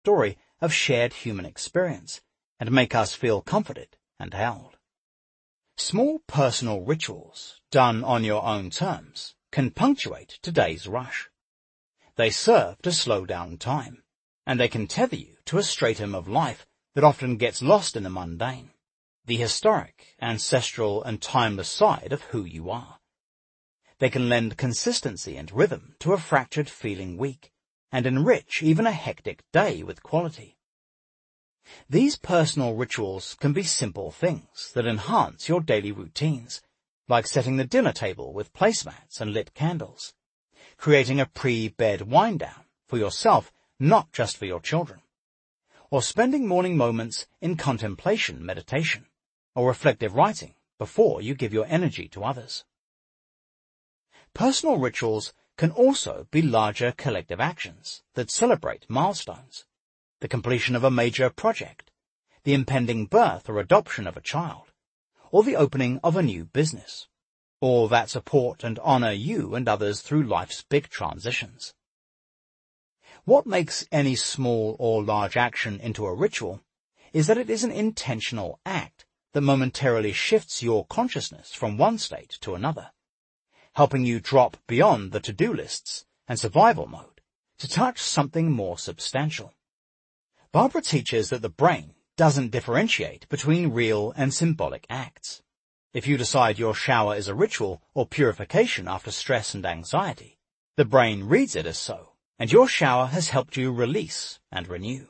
story of shared human experience and make us feel comforted and held. Small personal rituals, done on your own terms, can punctuate today's rush. They serve to slow down time, and they can tether you to a stratum of life that often gets lost in the mundane, the historic, ancestral, and timeless side of who you are. They can lend consistency and rhythm to a fractured feeling week, and enrich even a hectic day with quality. These personal rituals can be simple things that enhance your daily routines, like setting the dinner table with placemats and lit candles, creating a pre-bed wind-down for yourself, not just for your children, or spending morning moments in contemplation meditation, or reflective writing before you give your energy to others. Personal rituals can also be larger collective actions that celebrate milestones, the completion of a major project, the impending birth or adoption of a child, or the opening of a new business, all that support and honor you and others through life's big transitions. What makes any small or large action into a ritual is that it is an intentional act that momentarily shifts your consciousness from one state to another, helping you drop beyond the to-do lists and survival mode to touch something more substantial. Barbara teaches that the brain doesn't differentiate between real and symbolic acts. If you decide your shower is a ritual or purification after stress and anxiety, the brain reads it as so, and your shower has helped you release and renew.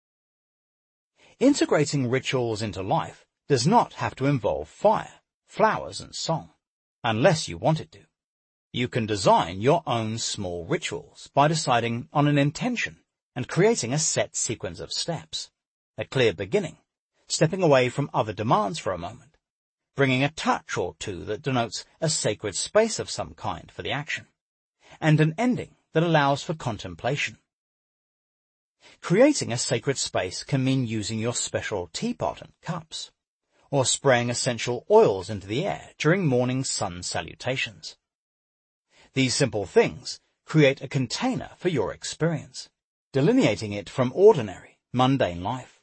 Integrating rituals into life does not have to involve fire, flowers, and song, unless you want it to. You can design your own small rituals by deciding on an intention and creating a set sequence of steps, a clear beginning, stepping away from other demands for a moment, bringing a touch or two that denotes a sacred space of some kind for the action, and an ending that allows for contemplation. Creating a sacred space can mean using your special teapot and cups, or spraying essential oils into the air during morning sun salutations. These simple things create a container for your experience, delineating it from ordinary, mundane life.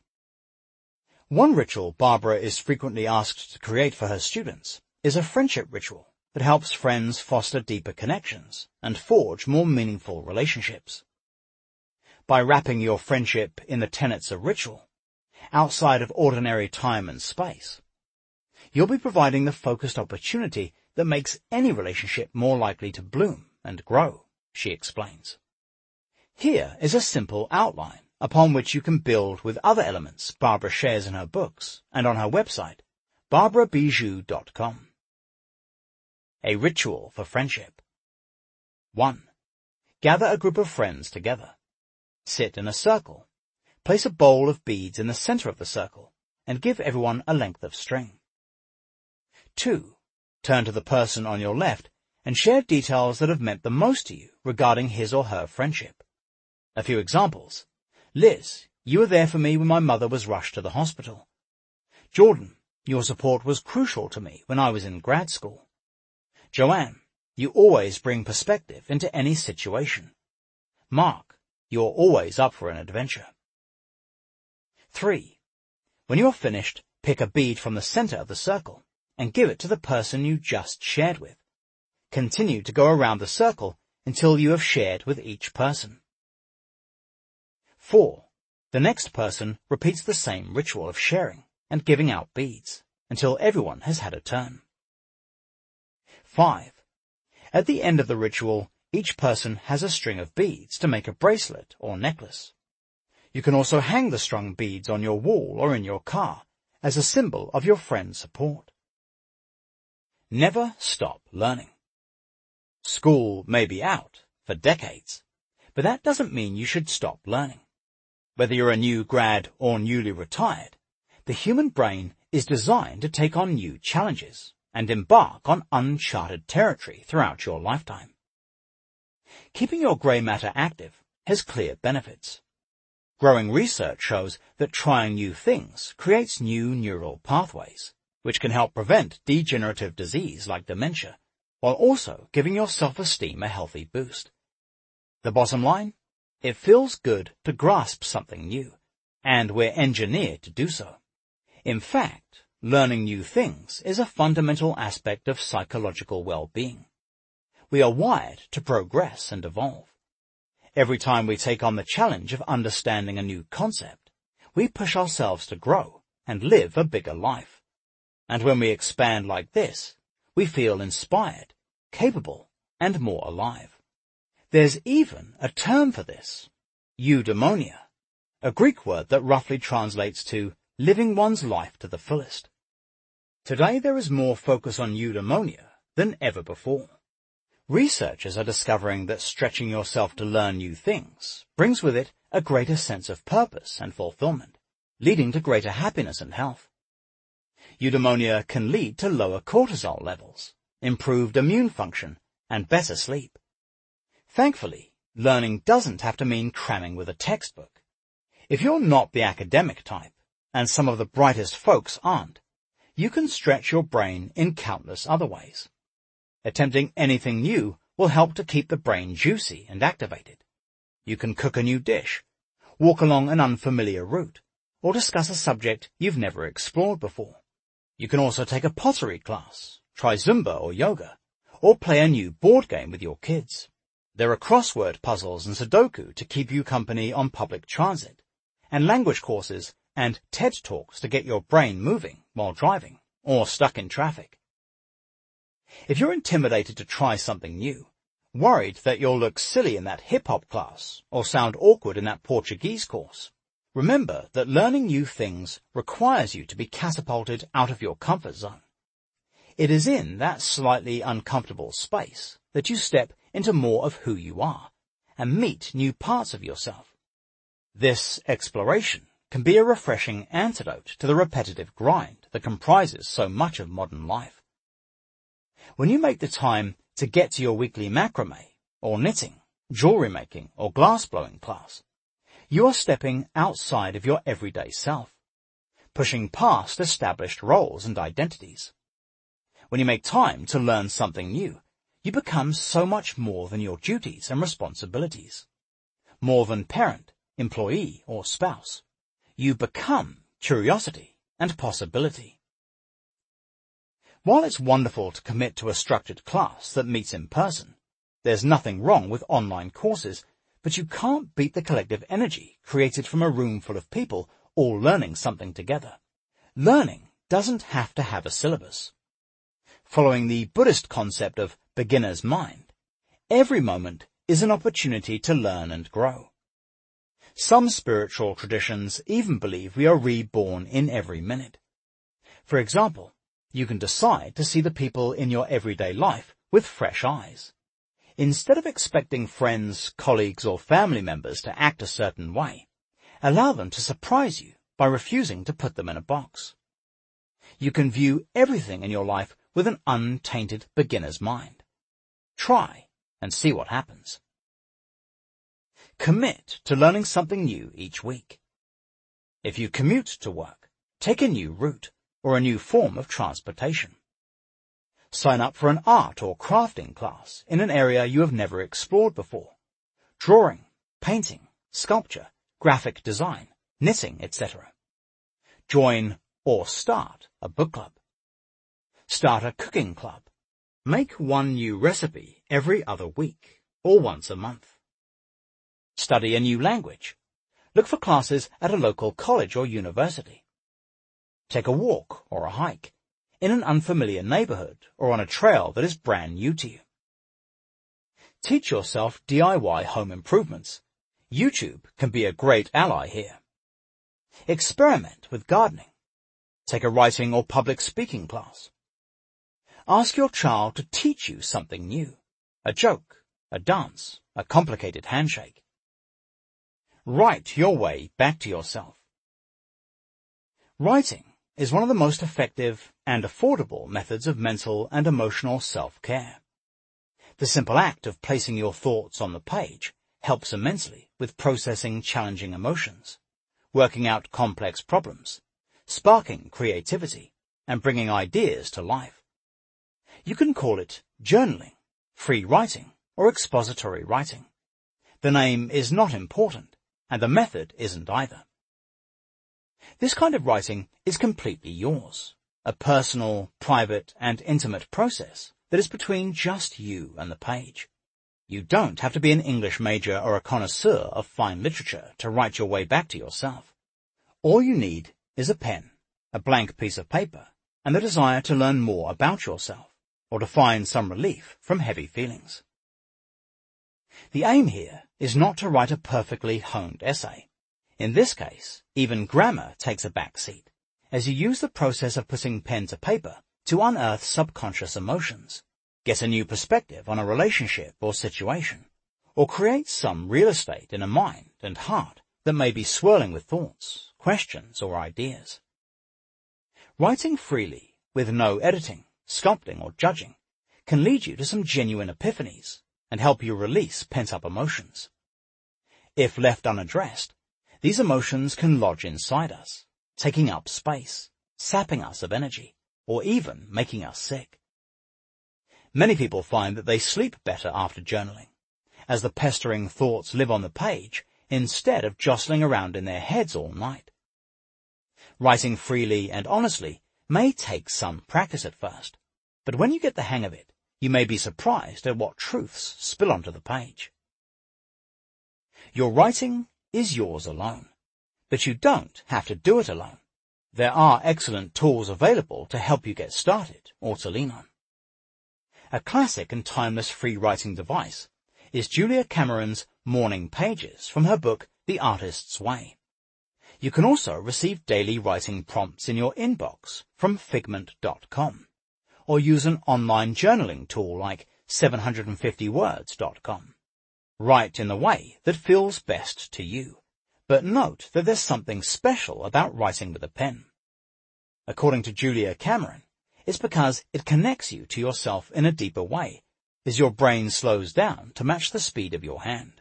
One ritual Barbara is frequently asked to create for her students is a friendship ritual that helps friends foster deeper connections and forge more meaningful relationships. By wrapping your friendship in the tenets of ritual, outside of ordinary time and space, you'll be providing the focused opportunity that makes any relationship more likely to bloom and grow, she explains. Here is a simple outline upon which you can build with other elements Barbara shares in her books and on her website, barbarabijou.com. A ritual for friendship. 1. Gather a group of friends together. Sit in a circle. Place a bowl of beads in the center of the circle and give everyone a length of string. 2. Turn to the person on your left and share details that have meant the most to you regarding his or her friendship. A few examples. Liz, you were there for me when my mother was rushed to the hospital. Jordan, your support was crucial to me when I was in grad school. Joanne, you always bring perspective into any situation. Mark, you're always up for an adventure. 3. When you're finished, pick a bead from the center of the circle and give it to the person you just shared with. Continue to go around the circle until you have shared with each person. 4. The next person repeats the same ritual of sharing and giving out beads until everyone has had a turn. 5. At the end of the ritual, each person has a string of beads to make a bracelet or necklace. You can also hang the strung beads on your wall or in your car as a symbol of your friend's support. Never stop learning. School may be out for decades, but that doesn't mean you should stop learning. Whether you're a new grad or newly retired, the human brain is designed to take on new challenges and embark on uncharted territory throughout your lifetime. Keeping your grey matter active has clear benefits. Growing research shows that trying new things creates new neural pathways, which can help prevent degenerative disease like dementia, while also giving your self-esteem a healthy boost. The bottom line? It feels good to grasp something new, and we're engineered to do so. In fact, learning new things is a fundamental aspect of psychological well-being. We are wired to progress and evolve. Every time we take on the challenge of understanding a new concept, we push ourselves to grow and live a bigger life. And when we expand like this, we feel inspired, capable, and more alive. There's even a term for this, eudaimonia, a Greek word that roughly translates to living one's life to the fullest. Today there is more focus on eudaimonia than ever before. Researchers are discovering that stretching yourself to learn new things brings with it a greater sense of purpose and fulfillment, leading to greater happiness and health. Eudaimonia can lead to lower cortisol levels, improved immune function, and better sleep. Thankfully, learning doesn't have to mean cramming with a textbook. If you're not the academic type, and some of the brightest folks aren't, you can stretch your brain in countless other ways. Attempting anything new will help to keep the brain juicy and activated. You can cook a new dish, walk along an unfamiliar route, or discuss a subject you've never explored before. You can also take a pottery class, try Zumba or yoga, or play a new board game with your kids. There are crossword puzzles and Sudoku to keep you company on public transit, and language courses and TED Talks to get your brain moving while driving or stuck in traffic. If you're intimidated to try something new, worried that you'll look silly in that hip-hop class or sound awkward in that Portuguese course, remember that learning new things requires you to be catapulted out of your comfort zone. It is in that slightly uncomfortable space that you step into more of who you are and meet new parts of yourself. This exploration can be a refreshing antidote to the repetitive grind that comprises so much of modern life. When you make the time to get to your weekly macrame, or knitting, jewelry making, or glass-blowing class, you are stepping outside of your everyday self, pushing past established roles and identities. When you make time to learn something new, you become so much more than your duties and responsibilities. More than parent, employee, or spouse. You become curiosity and possibility. While it's wonderful to commit to a structured class that meets in person, there's nothing wrong with online courses, but you can't beat the collective energy created from a room full of people all learning something together. Learning doesn't have to have a syllabus. Following the Buddhist concept of beginner's mind, every moment is an opportunity to learn and grow. Some spiritual traditions even believe we are reborn in every minute. For example, you can decide to see the people in your everyday life with fresh eyes. Instead of expecting friends, colleagues, or family members to act a certain way, allow them to surprise you by refusing to put them in a box. You can view everything in your life with an untainted beginner's mind. Try and see what happens. Commit to learning something new each week. If you commute to work, take a new route or a new form of transportation. Sign up for an art or crafting class in an area you have never explored before. Drawing, painting, sculpture, graphic design, knitting, etc. Join or start a book club. Start a cooking club. Make one new recipe every other week or once a month. Study a new language. Look for classes at a local college or university. Take a walk or a hike in an unfamiliar neighborhood or on a trail that is brand new to you. Teach yourself DIY home improvements. YouTube can be a great ally here. Experiment with gardening. Take a writing or public speaking class. Ask your child to teach you something new, a joke, a dance, a complicated handshake. Write your way back to yourself. Writing is one of the most effective and affordable methods of mental and emotional self-care. The simple act of placing your thoughts on the page helps immensely with processing challenging emotions, working out complex problems, sparking creativity, and bringing ideas to life. You can call it journaling, free writing, or expository writing. The name is not important, and the method isn't either. This kind of writing is completely yours, a personal, private, and intimate process that is between just you and the page. You don't have to be an English major or a connoisseur of fine literature to write your way back to yourself. All you need is a pen, a blank piece of paper, and the desire to learn more about yourself, or to find some relief from heavy feelings. The aim here is not to write a perfectly honed essay. In this case, even grammar takes a back seat, as you use the process of putting pen to paper to unearth subconscious emotions, get a new perspective on a relationship or situation, or create some real estate in a mind and heart that may be swirling with thoughts, questions, or ideas. Writing freely, with no editing, sculpting, or judging, can lead you to some genuine epiphanies and help you release pent-up emotions. If left unaddressed, these emotions can lodge inside us, taking up space, sapping us of energy, or even making us sick. Many people find that they sleep better after journaling, as the pestering thoughts live on the page instead of jostling around in their heads all night. Writing freely and honestly may take some practice at first, but when you get the hang of it, you may be surprised at what truths spill onto the page. Your writing is yours alone, but you don't have to do it alone. There are excellent tools available to help you get started or to lean on. A classic and timeless free writing device is Julia Cameron's Morning Pages from her book The Artist's Way. You can also receive daily writing prompts in your inbox from Figment.com, or use an online journaling tool like 750words.com. Write in the way that feels best to you, but note that there's something special about writing with a pen. According to Julia Cameron, it's because it connects you to yourself in a deeper way, as your brain slows down to match the speed of your hand.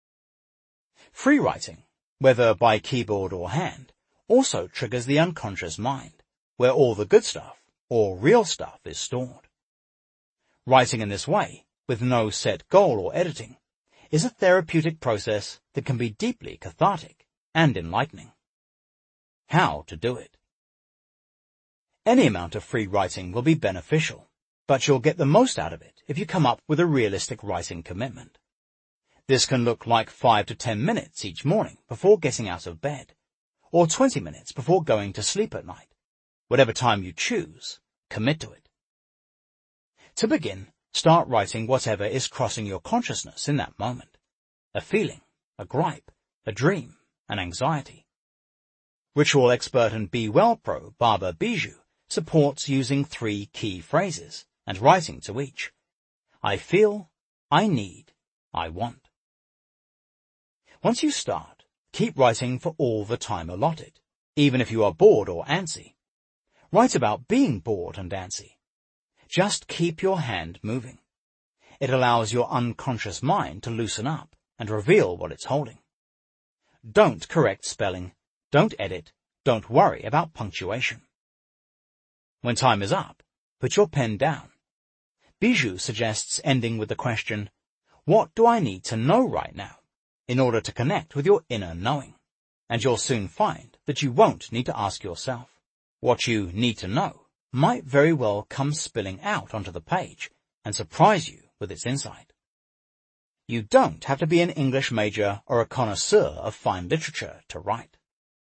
Free writing, whether by keyboard or hand, also triggers the unconscious mind, where all the good stuff, or real stuff, is stored. Writing in this way, with no set goal or editing, is a therapeutic process that can be deeply cathartic and enlightening. How to do it? Any amount of free writing will be beneficial, but you'll get the most out of it if you come up with a realistic writing commitment. This can look like 5 to 10 minutes each morning before getting out of bed, or 20 minutes before going to sleep at night. Whatever time you choose, commit to it. To begin, start writing whatever is crossing your consciousness in that moment. A feeling, a gripe, a dream, an anxiety. Ritual expert and Be Well pro Barbara Bijou supports using 3 key phrases and writing to each. I feel, I need, I want. Once you start, keep writing for all the time allotted, even if you are bored or antsy. Write about being bored and antsy. Just keep your hand moving. It allows your unconscious mind to loosen up and reveal what it's holding. Don't correct spelling, don't edit, don't worry about punctuation. When time is up, put your pen down. Bijou suggests ending with the question, what do I need to know right now, in order to connect with your inner knowing? And you'll soon find that you won't need to ask yourself. What you need to know might very well come spilling out onto the page and surprise you with its insight. You don't have to be an English major or a connoisseur of fine literature to write.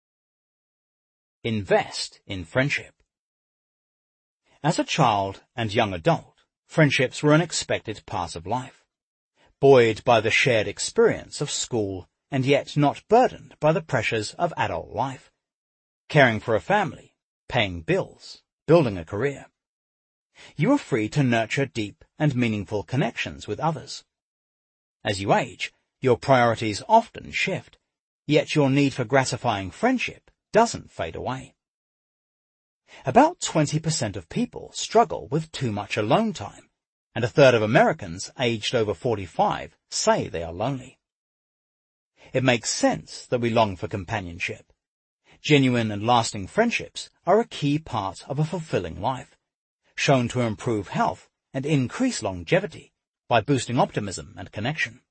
Invest in friendship. As a child and young adult, friendships were an expected part of life, buoyed by the shared experience of school and yet not burdened by the pressures of adult life, caring for a family, paying bills, building a career. You are free to nurture deep and meaningful connections with others. As you age, your priorities often shift, yet your need for gratifying friendship doesn't fade away. About 20% of people struggle with too much alone time, and a third of Americans aged over 45 say they are lonely. It makes sense that we long for companionship. Genuine and lasting friendships are a key part of a fulfilling life, shown to improve health and increase longevity by boosting optimism and connection,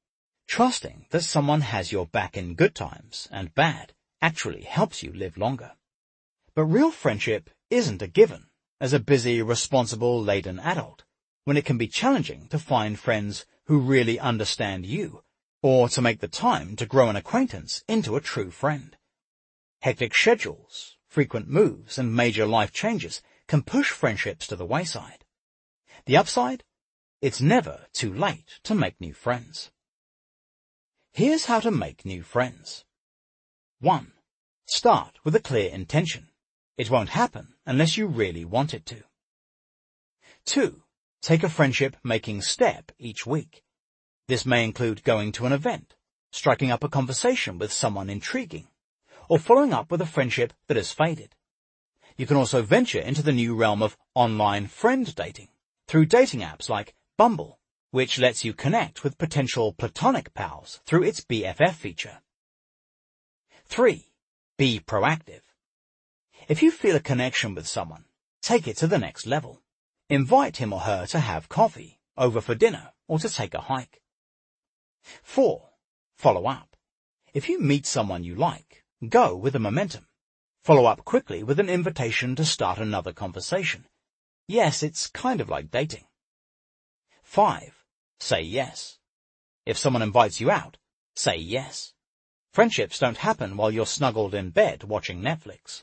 Trusting that someone has your back in good times and bad actually helps you live longer. But real friendship isn't a given as a busy, responsible, laden adult, when it can be challenging to find friends who really understand you, or to make the time to grow an acquaintance into a true friend. Hectic schedules, frequent moves, and major life changes can push friendships to the wayside. The upside? It's never too late to make new friends. Here's how to make new friends. 1. Start with a clear intention. It won't happen unless you really want it to. 2. Take a friendship-making step each week. This may include going to an event, striking up a conversation with someone intriguing, or following up with a friendship that has faded. You can also venture into the new realm of online friend dating through dating apps like Bumble, which lets you connect with potential platonic pals through its BFF feature. 3. Be proactive. If you feel a connection with someone, take it to the next level. Invite him or her to have coffee, over for dinner, or to take a hike. 4. Follow up. If you meet someone you like, go with the momentum. Follow up quickly with an invitation to start another conversation. Yes, it's kind of like dating. 5. Say yes. If someone invites you out, say yes. Friendships don't happen while you're snuggled in bed watching Netflix.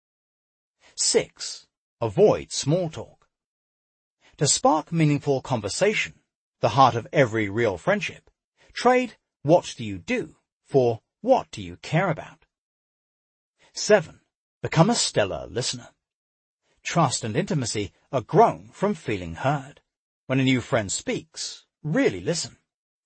6. Avoid small talk. To spark meaningful conversation, the heart of every real friendship, trade "what do you do" for "what do you care about." 7. Become a stellar listener. Trust and intimacy are grown from feeling heard. When a new friend speaks, really listen.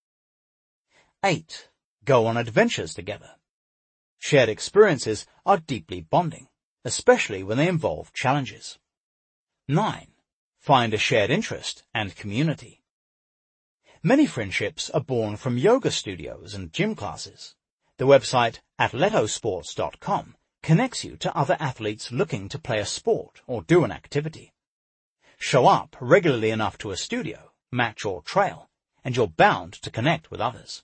8. Go on adventures together. Shared experiences are deeply bonding, especially when they involve challenges. 9. Find a shared interest and community. Many friendships are born from yoga studios and gym classes. The website athletosports.com connects you to other athletes looking to play a sport or do an activity. Show up regularly enough to a studio, match or trail, and you're bound to connect with others.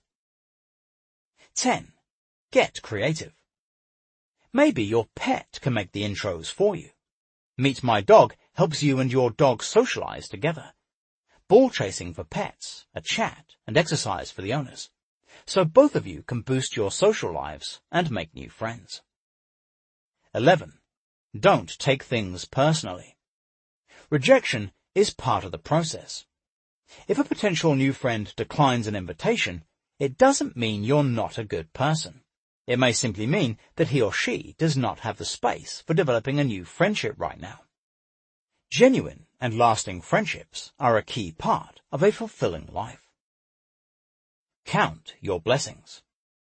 10. Get creative. Maybe your pet can make the intros for you. Meet My Dog helps you and your dog socialize together. Ball chasing for pets, a chat, and exercise for the owners. So both of you can boost your social lives and make new friends. 11. Don't take things personally. Rejection is part of the process. If a potential new friend declines an invitation, it doesn't mean you're not a good person. It may simply mean that he or she does not have the space for developing a new friendship right now. Genuine and lasting friendships are a key part of a fulfilling life. Count your blessings.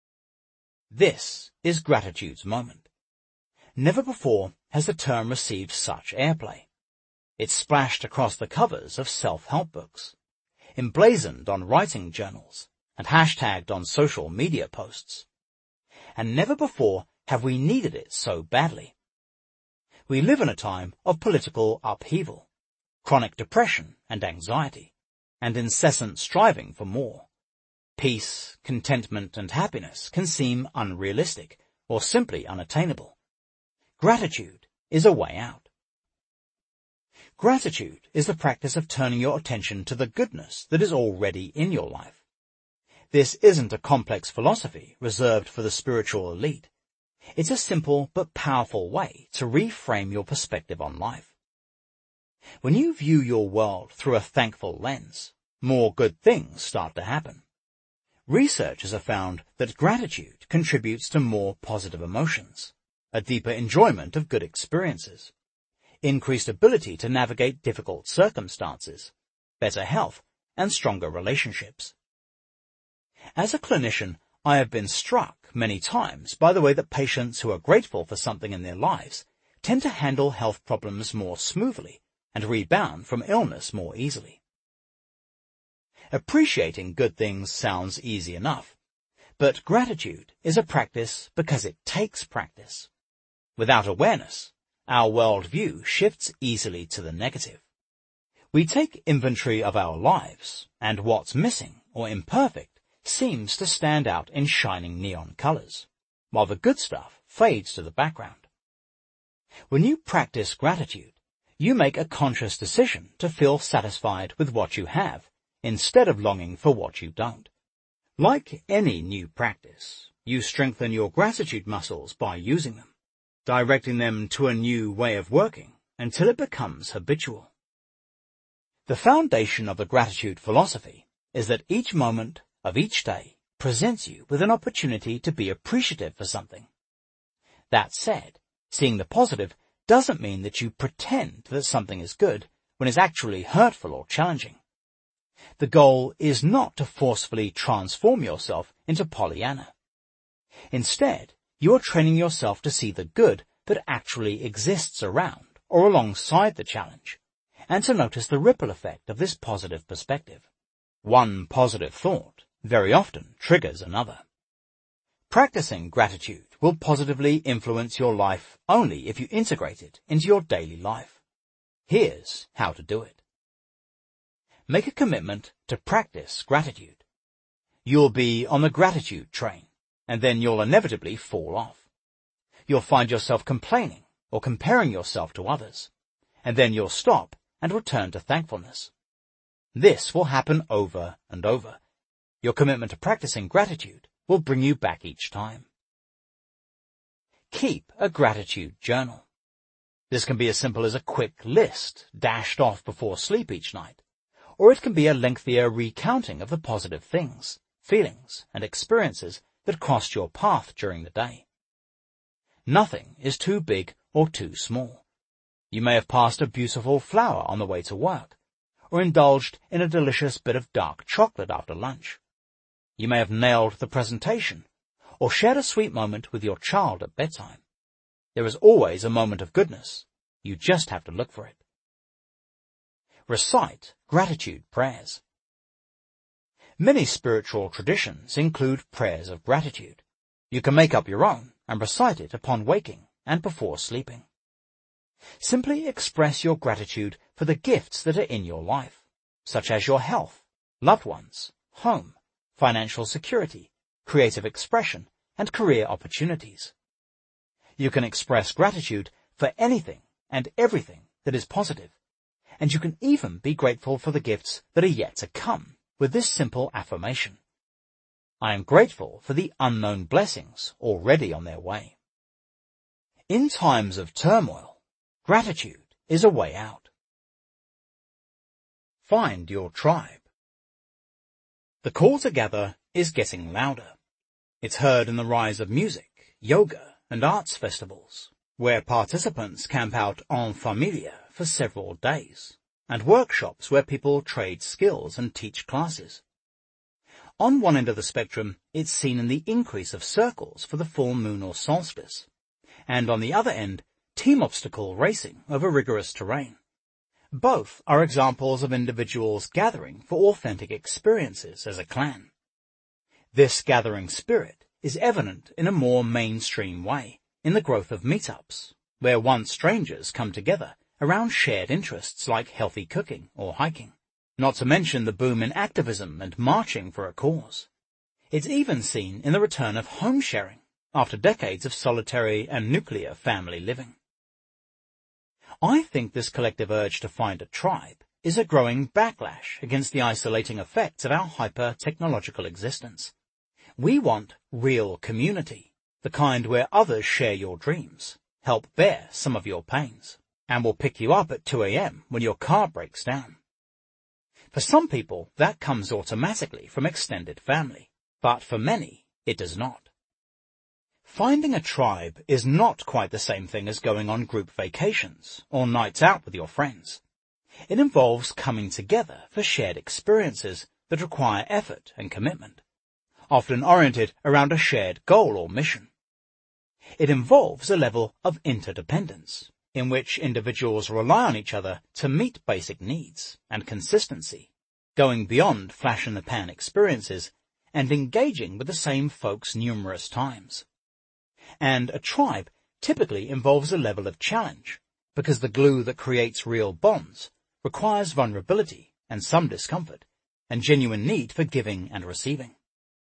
This is gratitude's moment. Never before has the term received such airplay. It's splashed across the covers of self-help books, emblazoned on writing journals, and hashtagged on social media posts. And never before have we needed it so badly. We live in a time of political upheaval, chronic depression and anxiety, and incessant striving for more. Peace, contentment, and happiness can seem unrealistic or simply unattainable. Gratitude is a way out. Gratitude is the practice of turning your attention to the goodness that is already in your life. This isn't a complex philosophy reserved for the spiritual elite. It's a simple but powerful way to reframe your perspective on life. When you view your world through a thankful lens, more good things start to happen. Researchers have found that gratitude contributes to more positive emotions, a deeper enjoyment of good experiences, increased ability to navigate difficult circumstances, better health, and stronger relationships. As a clinician, I have been struck many times by the way that patients who are grateful for something in their lives tend to handle health problems more smoothly and rebound from illness more easily. Appreciating good things sounds easy enough, but gratitude is a practice because it takes practice. Without awareness, our worldview shifts easily to the negative. We take inventory of our lives, and what's missing or imperfect seems to stand out in shining neon colors, while the good stuff fades to the background. When you practice gratitude, you make a conscious decision to feel satisfied with what you have, instead of longing for what you don't. Like any new practice, you strengthen your gratitude muscles by using them, directing them to a new way of working until it becomes habitual. The foundation of the gratitude philosophy is that each moment of each day presents you with an opportunity to be appreciative for something. That said, seeing the positive doesn't mean that you pretend that something is good when it's actually hurtful or challenging. The goal is not to forcefully transform yourself into Pollyanna. Instead, you are training yourself to see the good that actually exists around or alongside the challenge, and to notice the ripple effect of this positive perspective. One positive thought very often triggers another. Practicing gratitude will positively influence your life only if you integrate it into your daily life. Here's how to do it. Make a commitment to practice gratitude. You'll be on the gratitude train, and then you'll inevitably fall off. You'll find yourself complaining or comparing yourself to others, and then you'll stop and return to thankfulness. This will happen over and over. Your commitment to practicing gratitude will bring you back each time. Keep a gratitude journal. This can be as simple as a quick list dashed off before sleep each night, or it can be a lengthier recounting of the positive things, feelings, and experiences that crossed your path during the day. Nothing is too big or too small. You may have passed a beautiful flower on the way to work, or indulged in a delicious bit of dark chocolate after lunch. You may have nailed the presentation, or shared a sweet moment with your child at bedtime. There is always a moment of goodness. You just have to look for it. Recite gratitude prayers. Many spiritual traditions include prayers of gratitude. You can make up your own and recite it upon waking and before sleeping. Simply express your gratitude for the gifts that are in your life, such as your health, loved ones, home, financial security, creative expression, and career opportunities. You can express gratitude for anything and everything that is positive, and you can even be grateful for the gifts that are yet to come with this simple affirmation. I am grateful for the unknown blessings already on their way. In times of turmoil, gratitude is a way out. Find your tribe. The call to gather is getting louder. It's heard in the rise of music, yoga, and arts festivals, where participants camp out en familia for several days, and workshops where people trade skills and teach classes. On one end of the spectrum, it's seen in the increase of circles for the full moon or solstice, and on the other end, team obstacle racing over rigorous terrain. Both are examples of individuals gathering for authentic experiences as a clan. This gathering spirit is evident in a more mainstream way in the growth of meetups, where once strangers come together around shared interests like healthy cooking or hiking, not to mention the boom in activism and marching for a cause. It's even seen in the return of home sharing after decades of solitary and nuclear family living. I think this collective urge to find a tribe is a growing backlash against the isolating effects of our hyper-technological existence. We want real community, the kind where others share your dreams, help bear some of your pains, and will pick you up at 2 a.m. when your car breaks down. For some people, that comes automatically from extended family, but for many, it does not. Finding a tribe is not quite the same thing as going on group vacations or nights out with your friends. It involves coming together for shared experiences that require effort and commitment, often oriented around a shared goal or mission. It involves a level of interdependence, in which individuals rely on each other to meet basic needs, and consistency, going beyond flash-in-the-pan experiences and engaging with the same folks numerous times. And a tribe typically involves a level of challenge, because the glue that creates real bonds requires vulnerability and some discomfort, and genuine need for giving and receiving.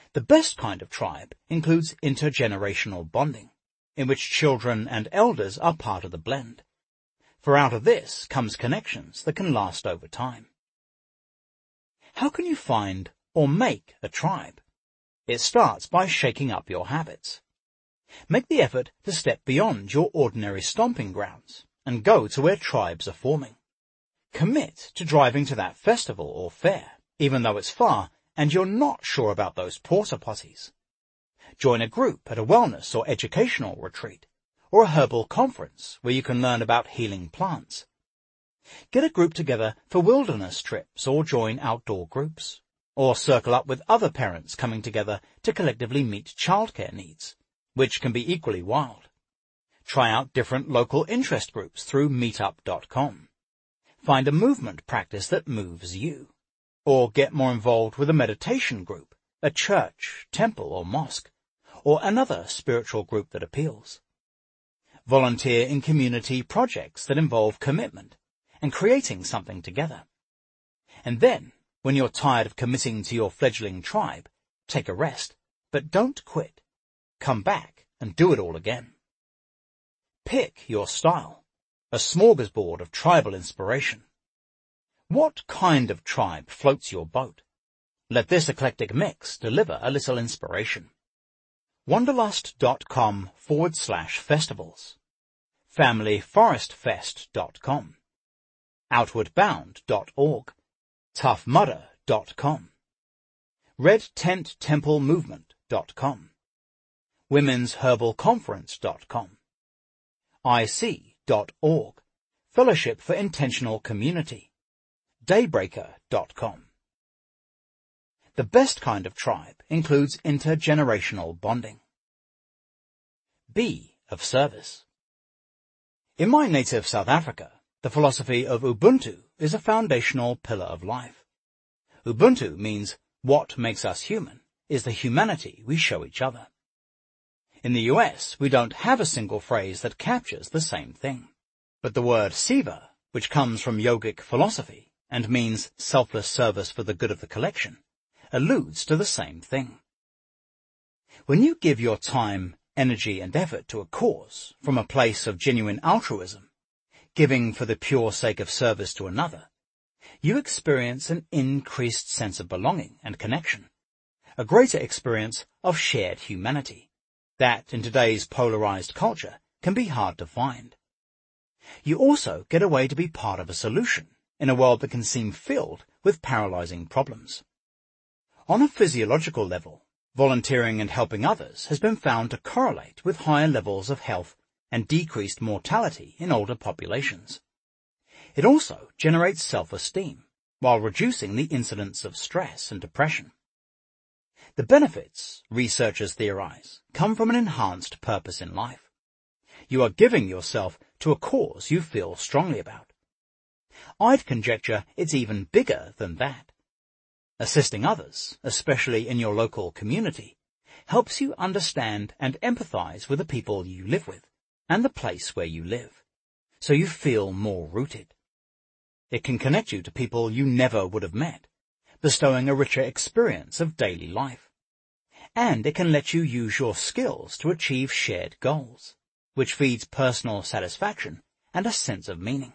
The best kind of tribe includes intergenerational bonding, in which children and elders are part of the blend. For out of this comes connections that can last over time. How can you find or make a tribe? It starts by shaking up your habits. Make the effort to step beyond your ordinary stomping grounds and go to where tribes are forming. Commit to driving to that festival or fair, even though it's far and you're not sure about those porta potties. Join a group at a wellness or educational retreat, or a herbal conference where you can learn about healing plants. Get a group together for wilderness trips or join outdoor groups, or circle up with other parents coming together to collectively meet childcare needs, which can be equally wild. Try out different local interest groups through meetup.com. Find a movement practice that moves you, or get more involved with a meditation group, a church, temple or mosque, or another spiritual group that appeals. Volunteer in community projects that involve commitment and creating something together. And then, when you're tired of committing to your fledgling tribe, take a rest, but don't quit. Come back and do it all again. Pick your style, a smorgasbord of tribal inspiration. What kind of tribe floats your boat? Let this eclectic mix deliver a little inspiration. Wanderlust.com/festivals, FamilyForestFest.com, OutwardBound.org, ToughMudder.com, RedTentTempleMovement.com, Women'sHerbalConference.com, IC.org, Fellowship for Intentional Community, Daybreaker.com. The best kind of tribe includes intergenerational bonding. Be of service. In my native South Africa, the philosophy of Ubuntu is a foundational pillar of life. Ubuntu means what makes us human is the humanity we show each other. In the US, we don't have a single phrase that captures the same thing. But the word Siva, which comes from yogic philosophy and means selfless service for the good of the collection, alludes to the same thing. When you give your time, energy and effort to a cause from a place of genuine altruism, giving for the pure sake of service to another, you experience an increased sense of belonging and connection, a greater experience of shared humanity that, in today's polarized culture, can be hard to find. You also get a way to be part of a solution in a world that can seem filled with paralyzing problems. On a physiological level, volunteering and helping others has been found to correlate with higher levels of health and decreased mortality in older populations. It also generates self-esteem, while reducing the incidence of stress and depression. The benefits, researchers theorize, come from an enhanced purpose in life. You are giving yourself to a cause you feel strongly about. I'd conjecture it's even bigger than that. Assisting others, especially in your local community, helps you understand and empathize with the people you live with and the place where you live, so you feel more rooted. It can connect you to people you never would have met, bestowing a richer experience of daily life. And it can let you use your skills to achieve shared goals, which feeds personal satisfaction and a sense of meaning.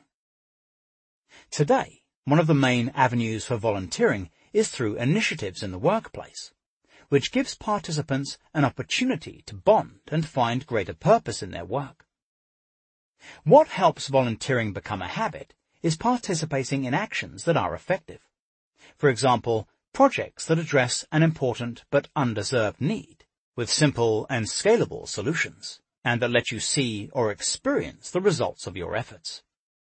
Today, one of the main avenues for volunteering is through initiatives in the workplace, which gives participants an opportunity to bond and find greater purpose in their work. What helps volunteering become a habit is participating in actions that are effective. For example, projects that address an important but undeserved need with simple and scalable solutions, and that let you see or experience the results of your efforts.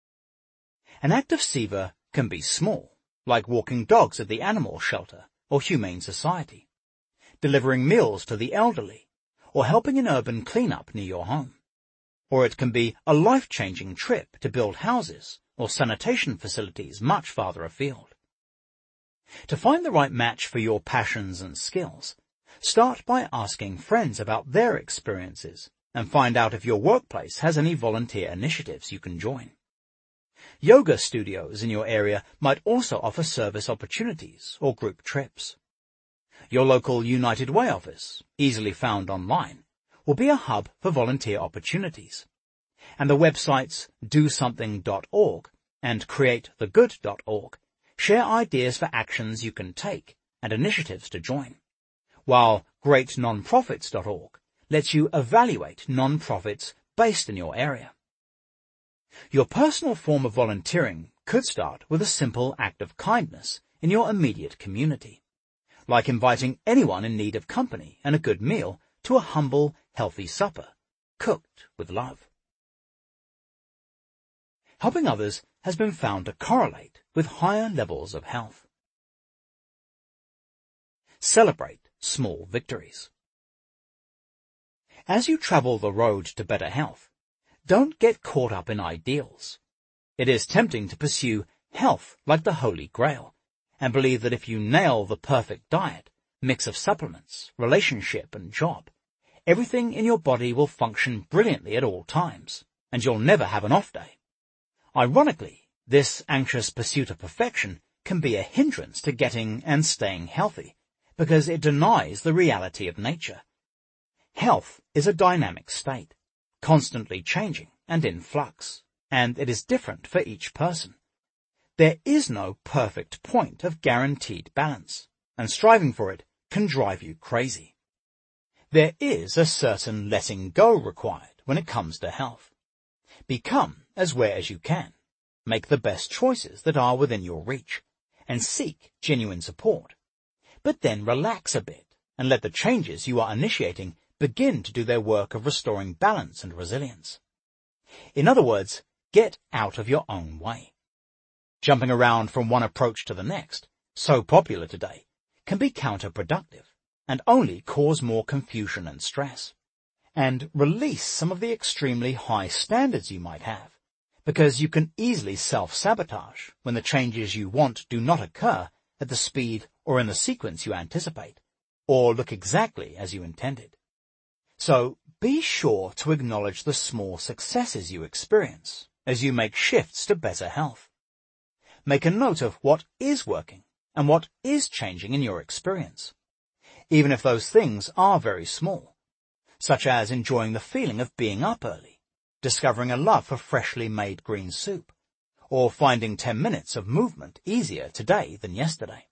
An act of Siva can be small, like walking dogs at the animal shelter or humane society, delivering meals to the elderly, or helping in urban cleanup near your home. Or it can be a life-changing trip to build houses or sanitation facilities much farther afield. To find the right match for your passions and skills, start by asking friends about their experiences and find out if your workplace has any volunteer initiatives you can join. Yoga studios in your area might also offer service opportunities or group trips. Your local United Way office, easily found online, will be a hub for volunteer opportunities. And the websites dosomething.org and createthegood.org share ideas for actions you can take and initiatives to join, while greatnonprofits.org lets you evaluate non-profits based in your area. Your personal form of volunteering could start with a simple act of kindness in your immediate community, like inviting anyone in need of company and a good meal to a humble, healthy supper, cooked with love. Helping others has been found to correlate with higher levels of health. Celebrate small victories. As you travel the road to better health, don't get caught up in ideals. It is tempting to pursue health like the Holy Grail and believe that if you nail the perfect diet, mix of supplements, relationship and job, everything in your body will function brilliantly at all times, and you'll never have an off day. Ironically, this anxious pursuit of perfection can be a hindrance to getting and staying healthy, because it denies the reality of nature. Health is a dynamic state, constantly changing and in flux, and it is different for each person. There is no perfect point of guaranteed balance, and striving for it can drive you crazy. There is a certain letting go required when it comes to health. Become as aware as you can, make the best choices that are within your reach, and seek genuine support. But then relax a bit and let the changes you are initiating begin to do their work of restoring balance and resilience. In other words, get out of your own way. Jumping around from one approach to the next, so popular today, can be counterproductive and only cause more confusion and stress. And release some of the extremely high standards you might have, because you can easily self-sabotage when the changes you want do not occur at the speed or in the sequence you anticipate, or look exactly as you intended. So be sure to acknowledge the small successes you experience as you make shifts to better health. Make a note of what is working and what is changing in your experience, even if those things are very small, such as enjoying the feeling of being up early, discovering a love for freshly made green soup, or finding 10 minutes of movement easier today than yesterday.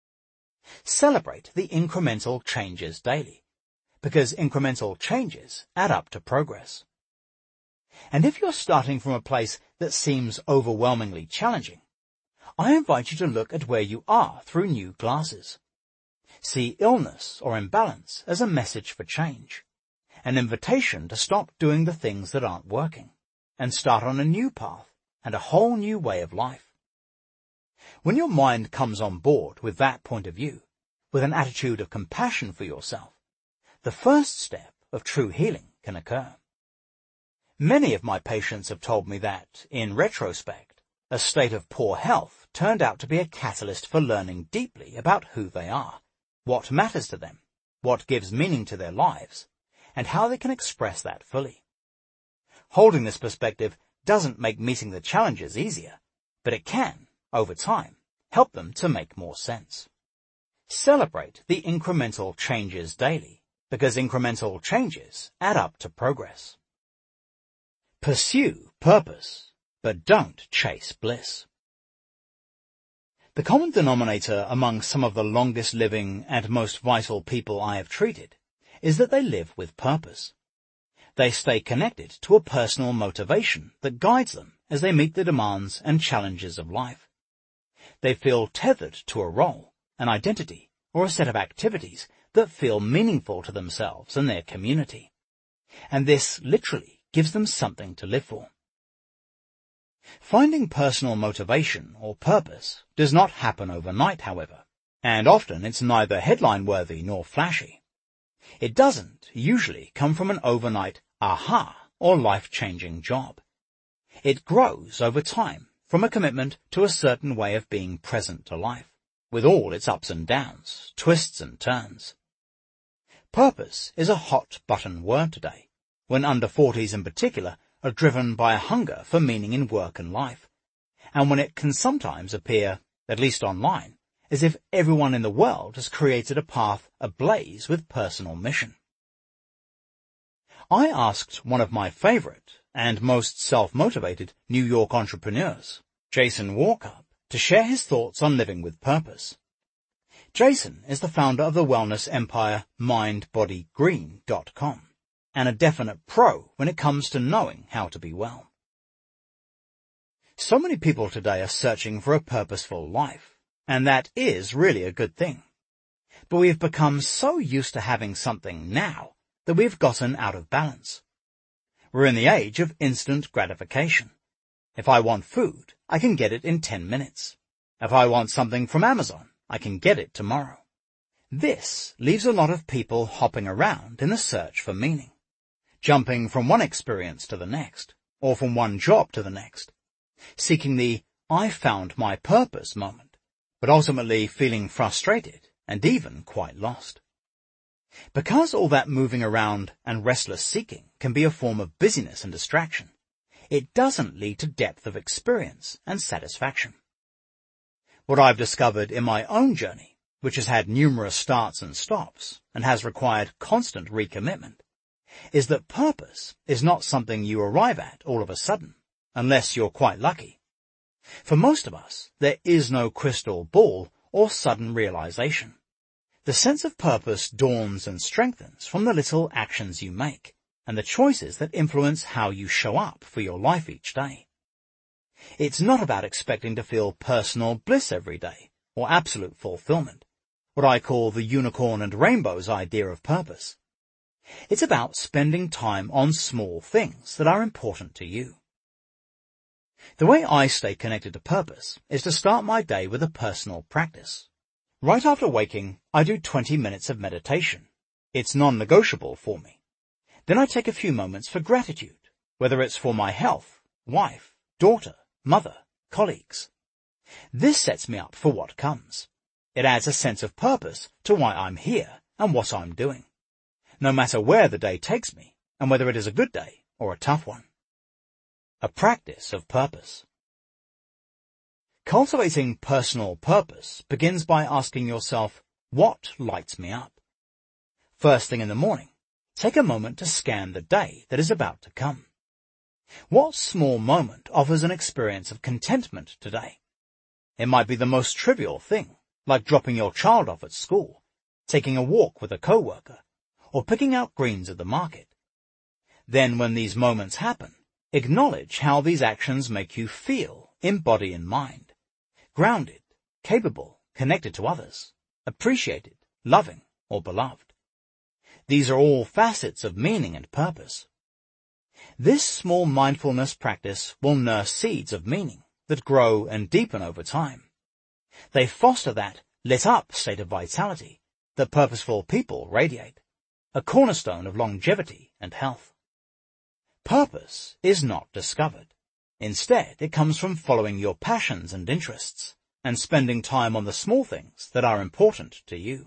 Celebrate the incremental changes daily, because incremental changes add up to progress. And if you're starting from a place that seems overwhelmingly challenging, I invite you to look at where you are through new glasses. See illness or imbalance as a message for change, an invitation to stop doing the things that aren't working, and start on a new path and a whole new way of life. When your mind comes on board with that point of view, with an attitude of compassion for yourself, the first step of true healing can occur. Many of my patients have told me that, in retrospect, a state of poor health turned out to be a catalyst for learning deeply about who they are, what matters to them, what gives meaning to their lives, and how they can express that fully. Holding this perspective doesn't make meeting the challenges easier, but it can, over time, help them to make more sense. Celebrate the incremental changes daily, because incremental changes add up to progress. Pursue purpose, but don't chase bliss. The common denominator among some of the longest living and most vital people I have treated is that they live with purpose. They stay connected to a personal motivation that guides them as they meet the demands and challenges of life. They feel tethered to a role, an identity, or a set of activities that feel meaningful to themselves and their community. And this literally gives them something to live for. Finding personal motivation or purpose does not happen overnight, however, and often it's neither headline-worthy nor flashy. It doesn't usually come from an overnight aha or life-changing job. It grows over time from a commitment to a certain way of being present to life, with all its ups and downs, twists and turns. Purpose is a hot-button word today, when under-40s in particular are driven by a hunger for meaning in work and life, and when it can sometimes appear, at least online, as if everyone in the world has created a path ablaze with personal mission. I asked one of my favorite and most self-motivated New York entrepreneurs, Jason Walkup, to share his thoughts on living with purpose. Jason is the founder of the wellness empire MindBodyGreen.com and a definite pro when it comes to knowing how to be well. So many people today are searching for a purposeful life, and that is really a good thing. But we have become so used to having something now that we've gotten out of balance. We're in the age of instant gratification. If I want food, I can get it in 10 minutes. If I want something from Amazon, I can get it tomorrow. This leaves a lot of people hopping around in the search for meaning, jumping from one experience to the next, or from one job to the next, seeking the "I found my purpose" moment, but ultimately feeling frustrated and even quite lost. Because all that moving around and restless seeking can be a form of busyness and distraction, it doesn't lead to depth of experience and satisfaction. What I've discovered in my own journey, which has had numerous starts and stops and has required constant recommitment, is that purpose is not something you arrive at all of a sudden, unless you're quite lucky. For most of us, there is no crystal ball or sudden realization. The sense of purpose dawns and strengthens from the little actions you make and the choices that influence how you show up for your life each day. It's not about expecting to feel personal bliss every day or absolute fulfillment, what I call the unicorn and rainbows idea of purpose. It's about spending time on small things that are important to you. The way I stay connected to purpose is to start my day with a personal practice. Right after waking, I do 20 minutes of meditation. It's non-negotiable for me. Then I take a few moments for gratitude, whether it's for my health, wife, daughter, mother, colleagues. This sets me up for what comes. It adds a sense of purpose to why I'm here and what I'm doing, no matter where the day takes me and whether it is a good day or a tough one. A practice of purpose. Cultivating personal purpose begins by asking yourself, what lights me up? First thing in the morning, take a moment to scan the day that is about to come. What small moment offers an experience of contentment today? It might be the most trivial thing, like dropping your child off at school, taking a walk with a coworker, or picking out greens at the market. Then when these moments happen, acknowledge how these actions make you feel in body and mind. Grounded, capable, connected to others, appreciated, loving, or beloved. These are all facets of meaning and purpose. This small mindfulness practice will nurse seeds of meaning that grow and deepen over time. They foster that lit-up state of vitality that purposeful people radiate, a cornerstone of longevity and health. Purpose is not discovered. Instead, it comes from following your passions and interests and spending time on the small things that are important to you.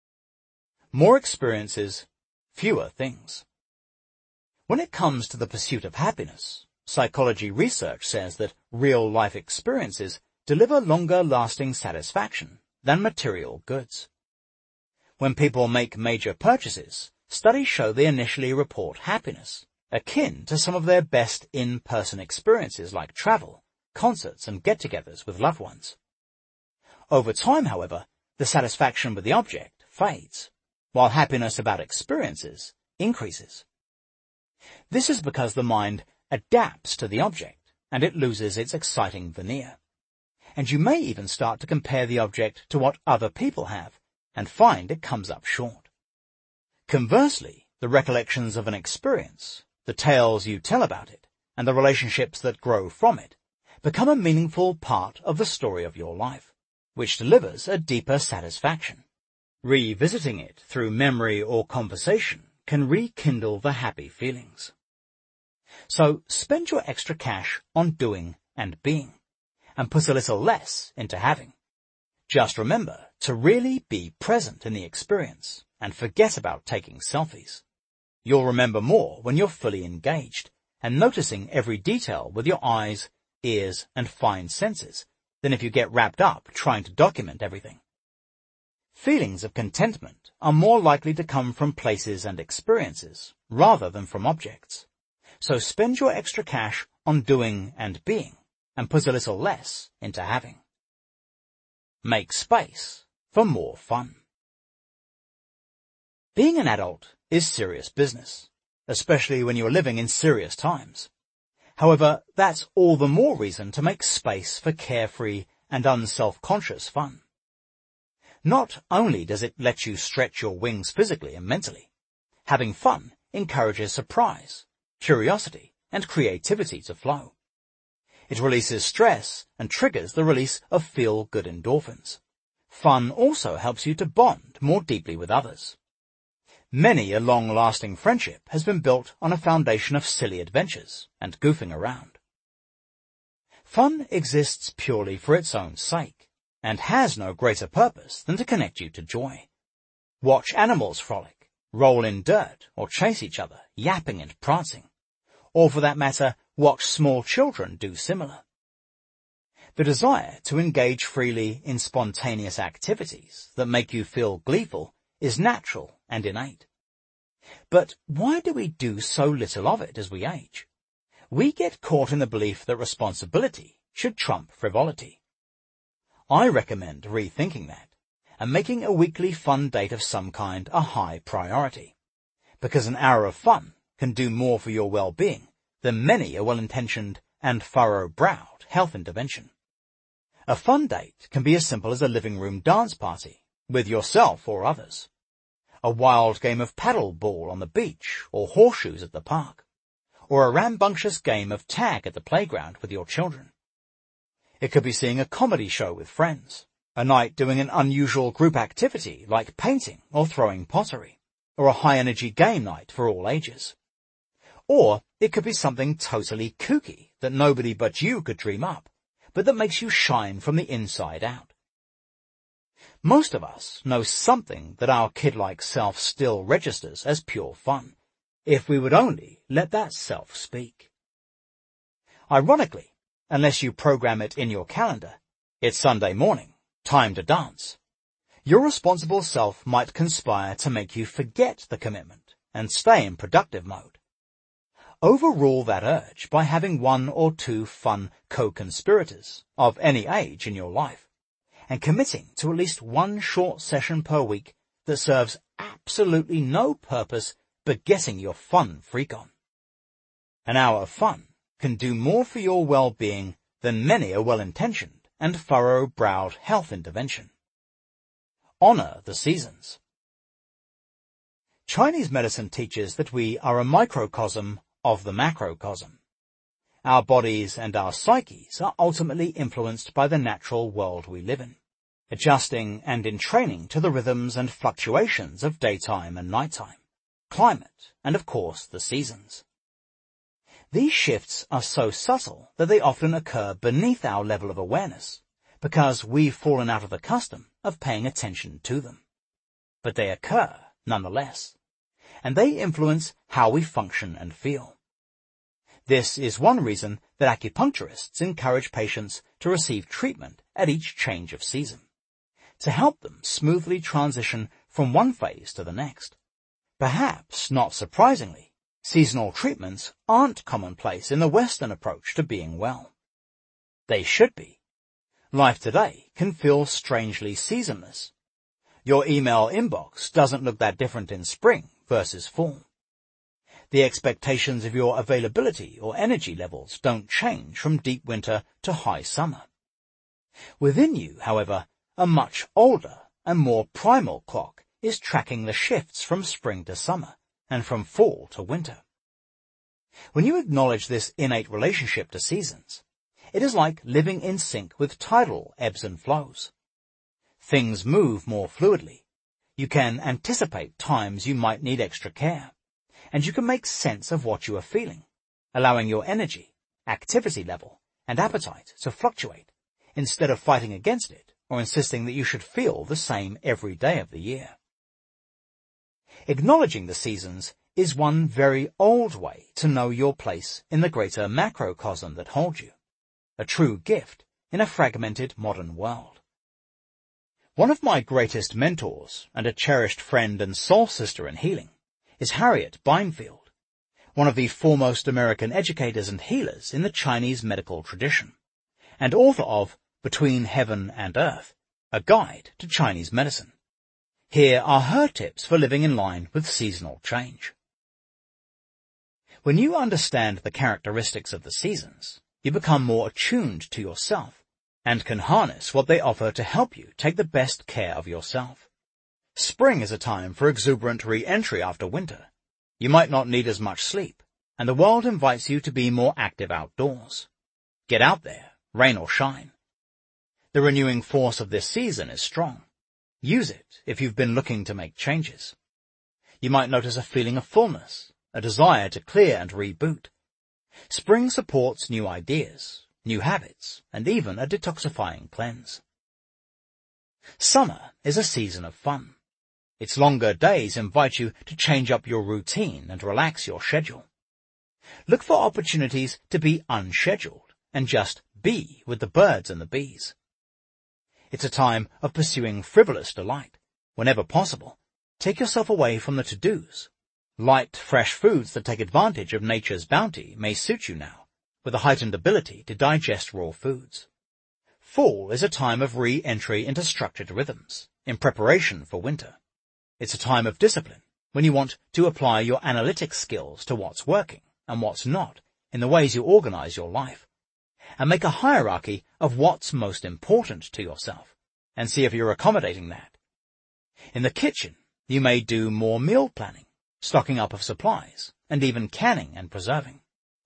More experiences, fewer things. When it comes to the pursuit of happiness, psychology research says that real-life experiences deliver longer-lasting satisfaction than material goods. When people make major purchases, studies show they initially report happiness, akin to some of their best in-person experiences like travel, concerts, and get-togethers with loved ones. Over time, however, the satisfaction with the object fades, while happiness about experiences increases. This is because the mind adapts to the object, and it loses its exciting veneer. And you may even start to compare the object to what other people have, and find it comes up short. Conversely, the recollections of an experience, the tales you tell about it, and the relationships that grow from it, become a meaningful part of the story of your life, which delivers a deeper satisfaction. Revisiting it through memory or conversation can rekindle the happy feelings. So spend your extra cash on doing and being, and put a little less into having. Just remember to really be present in the experience and forget about taking selfies. You'll remember more when you're fully engaged and noticing every detail with your eyes, ears, and fine senses than if you get wrapped up trying to document everything Feelings of contentment are more likely to come from places and experiences rather than from objects. So spend your extra cash on doing and being, and put a little less into having. Make space for more fun. Being an adult is serious business, especially when you're living in serious times. However, that's all the more reason to make space for carefree and unself-conscious fun. Not only does it let you stretch your wings physically and mentally, having fun encourages surprise, curiosity, and creativity to flow. It releases stress and triggers the release of feel-good endorphins. Fun also helps you to bond more deeply with others. Many a long-lasting friendship has been built on a foundation of silly adventures and goofing around. Fun exists purely for its own sake, and has no greater purpose than to connect you to joy. Watch animals frolic, roll in dirt, or chase each other, yapping and prancing. Or for that matter, watch small children do similar. The desire to engage freely in spontaneous activities that make you feel gleeful is natural and innate. But why do we do so little of it as we age? We get caught in the belief that responsibility should trump frivolity. I recommend rethinking that and making a weekly fun date of some kind a high priority, because an hour of fun can do more for your well-being than many a well-intentioned and furrow-browed health intervention. A fun date can be as simple as a living room dance party with yourself or others, a wild game of paddle ball on the beach or horseshoes at the park, or a rambunctious game of tag at the playground with your children. It could be seeing a comedy show with friends, a night doing an unusual group activity like painting or throwing pottery, or a high-energy game night for all ages. Or it could be something totally kooky that nobody but you could dream up, but that makes you shine from the inside out. Most of us know something that our kid-like self still registers as pure fun, if we would only let that self speak. Ironically, unless you program it in your calendar, it's Sunday morning, time to dance. Your responsible self might conspire to make you forget the commitment and stay in productive mode. Overrule that urge by having one or two fun co-conspirators of any age in your life, and committing to at least one short session per week that serves absolutely no purpose but getting your fun freak on. An hour of fun can do more for your well-being than many a well-intentioned and furrow-browed health intervention. Honor the seasons. Chinese medicine teaches that we are a microcosm of the macrocosm. Our bodies and our psyches are ultimately influenced by the natural world we live in, adjusting and entraining to the rhythms and fluctuations of daytime and nighttime, climate, and of course the seasons. These shifts are so subtle that they often occur beneath our level of awareness, because we've fallen out of the custom of paying attention to them. But they occur nonetheless, and they influence how we function and feel. This is one reason that acupuncturists encourage patients to receive treatment at each change of season, to help them smoothly transition from one phase to the next. Perhaps, not surprisingly, seasonal treatments aren't commonplace in the Western approach to being well. They should be. Life today can feel strangely seasonless. Your email inbox doesn't look that different in spring versus fall. The expectations of your availability or energy levels don't change from deep winter to high summer. Within you, however, a much older and more primal clock is tracking the shifts from spring to summer and from fall to winter. When you acknowledge this innate relationship to seasons, it is like living in sync with tidal ebbs and flows. Things move more fluidly. You can anticipate times you might need extra care, and you can make sense of what you are feeling, allowing your energy, activity level, and appetite to fluctuate, instead of fighting against it or insisting that you should feel the same every day of the year. Acknowledging the seasons is one very old way to know your place in the greater macrocosm that holds you, a true gift in a fragmented modern world. One of my greatest mentors and a cherished friend and soul sister in healing is Harriet Beinfield, one of the foremost American educators and healers in the Chinese medical tradition, and author of Between Heaven and Earth, a guide to Chinese medicine. Here are her tips for living in line with seasonal change. When you understand the characteristics of the seasons, you become more attuned to yourself and can harness what they offer to help you take the best care of yourself. Spring is a time for exuberant re-entry after winter. You might not need as much sleep, and the world invites you to be more active outdoors. Get out there, rain or shine. The renewing force of this season is strong. Use it if you've been looking to make changes. You might notice a feeling of fullness, a desire to clear and reboot. Spring supports new ideas, new habits, and even a detoxifying cleanse. Summer is a season of fun. Its longer days invite you to change up your routine and relax your schedule. Look for opportunities to be unscheduled and just be with the birds and the bees. It's a time of pursuing frivolous delight. Whenever possible, take yourself away from the to-dos. Light, fresh foods that take advantage of nature's bounty may suit you now, with a heightened ability to digest raw foods. Fall is a time of re-entry into structured rhythms, in preparation for winter. It's a time of discipline, when you want to apply your analytic skills to what's working and what's not in the ways you organize your life, and make a hierarchy of what's most important to yourself, and see if you're accommodating that. In the kitchen, you may do more meal planning, stocking up of supplies, and even canning and preserving.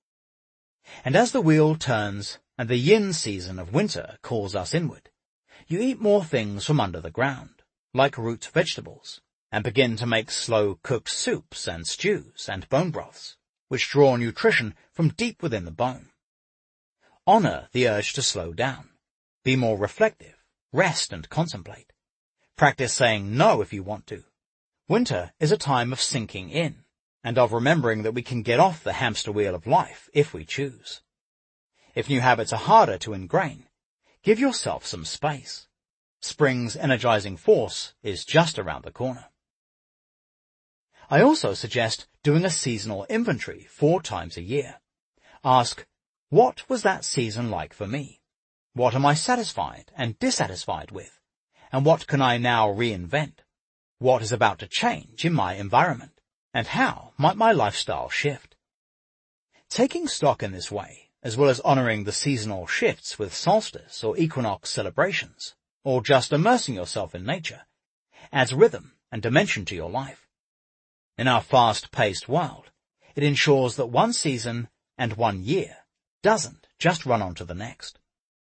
And as the wheel turns and the yin season of winter calls us inward, you eat more things from under the ground, like root vegetables, and begin to make slow-cooked soups and stews and bone broths, which draw nutrition from deep within the bone. Honor the urge to slow down. Be more reflective, rest and contemplate. Practice saying no if you want to. Winter is a time of sinking in, and of remembering that we can get off the hamster wheel of life if we choose. If new habits are harder to ingrain, give yourself some space. Spring's energizing force is just around the corner. I also suggest doing a seasonal inventory 4 times a year. Ask, what was that season like for me? What am I satisfied and dissatisfied with? And what can I now reinvent? What is about to change in my environment? And how might my lifestyle shift? Taking stock in this way, as well as honoring the seasonal shifts with solstice or equinox celebrations, or just immersing yourself in nature, adds rhythm and dimension to your life. In our fast-paced world, it ensures that one season and one year doesn't just run on to the next.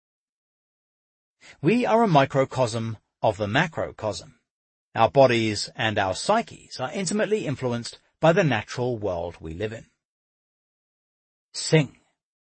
We are a microcosm of the macrocosm. Our bodies and our psyches are intimately influenced by the natural world we live in. Sing.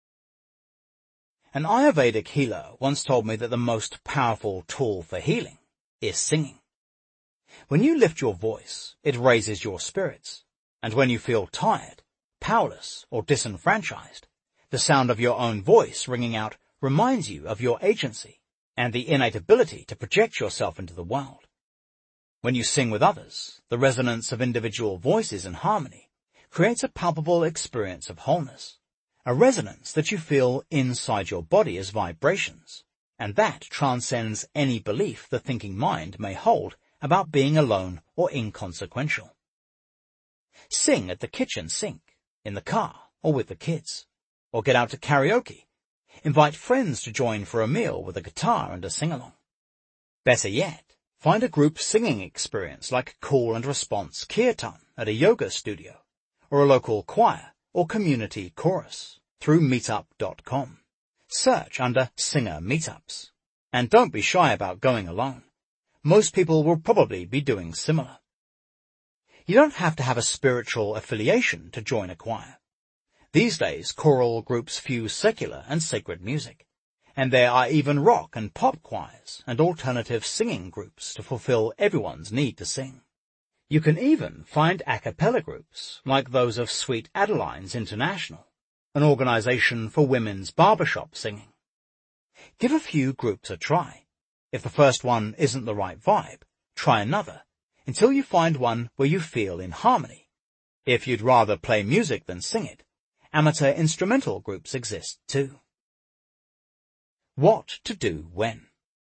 An Ayurvedic healer once told me that the most powerful tool for healing is singing. When you lift your voice, it raises your spirits, and when you feel tired, powerless, or disenfranchised, the sound of your own voice ringing out reminds you of your agency and the innate ability to project yourself into the world. When you sing with others, the resonance of individual voices in harmony creates a palpable experience of wholeness, a resonance that you feel inside your body as vibrations, and that transcends any belief the thinking mind may hold about being alone or inconsequential. Sing at the kitchen sink, in the car, or with the kids, or get out to karaoke. Invite friends to join for a meal with a guitar and a sing-along. Better yet, find a group singing experience like call and response kirtan at a yoga studio, or a local choir or community chorus through meetup.com. Search under Singer Meetups. And don't be shy about going alone. Most people will probably be doing similar. You don't have to have a spiritual affiliation to join a choir. These days, choral groups fuse secular and sacred music, and there are even rock and pop choirs and alternative singing groups to fulfill everyone's need to sing. You can even find a cappella groups like those of Sweet Adeline's International, an organization for women's barbershop singing. Give a few groups a try. If the first one isn't the right vibe, try another until you find one where you feel in harmony. If you'd rather play music than sing it, amateur instrumental groups exist too. What to do when?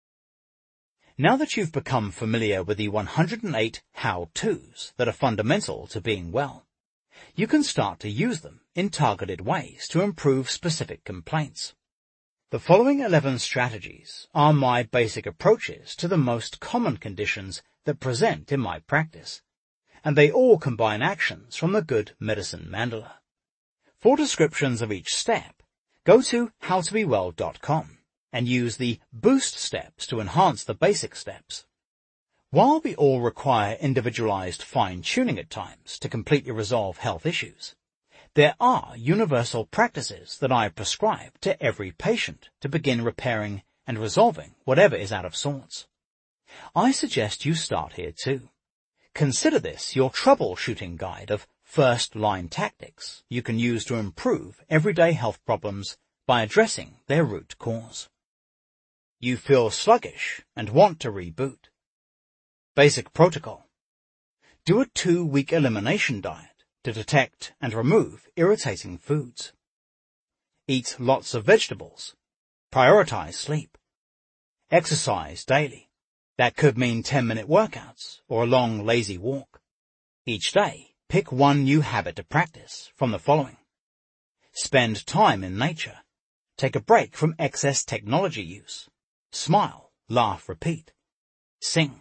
Now that you've become familiar with the 108 how-tos that are fundamental to being well, you can start to use them in targeted ways to improve specific complaints. The following 11 strategies are my basic approaches to the most common conditions that present in my practice, and they all combine actions from the Good Medicine Mandala. For descriptions of each step, go to howtobewell.com and use the Boost steps to enhance the basic steps. While we all require individualized fine-tuning at times to completely resolve health issues, there are universal practices that I prescribe to every patient to begin repairing and resolving whatever is out of sorts. I suggest you start here too. Consider this your troubleshooting guide of first-line tactics you can use to improve everyday health problems by addressing their root cause. You feel sluggish and want to reboot. Basic protocol. Do a 2-week elimination diet to detect and remove irritating foods. Eat lots of vegetables. Prioritize sleep. Exercise daily. That could mean 10-minute workouts or a long, lazy walk. Each day, pick one new habit to practice from the following. Spend time in nature. Take a break from excess technology use. Smile, laugh, repeat. Sing.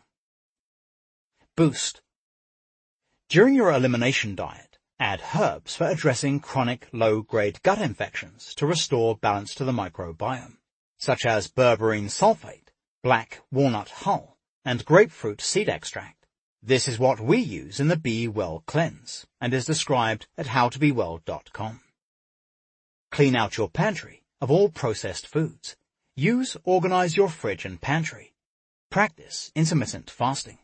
Boost. During your elimination diet, add herbs for addressing chronic low-grade gut infections to restore balance to the microbiome, such as berberine sulfate, black walnut hull, and grapefruit seed extract. This is what we use in the Be Well Cleanse and is described at howtobewell.com. Clean out your pantry of all processed foods. Organize your fridge and pantry. Practice intermittent fasting.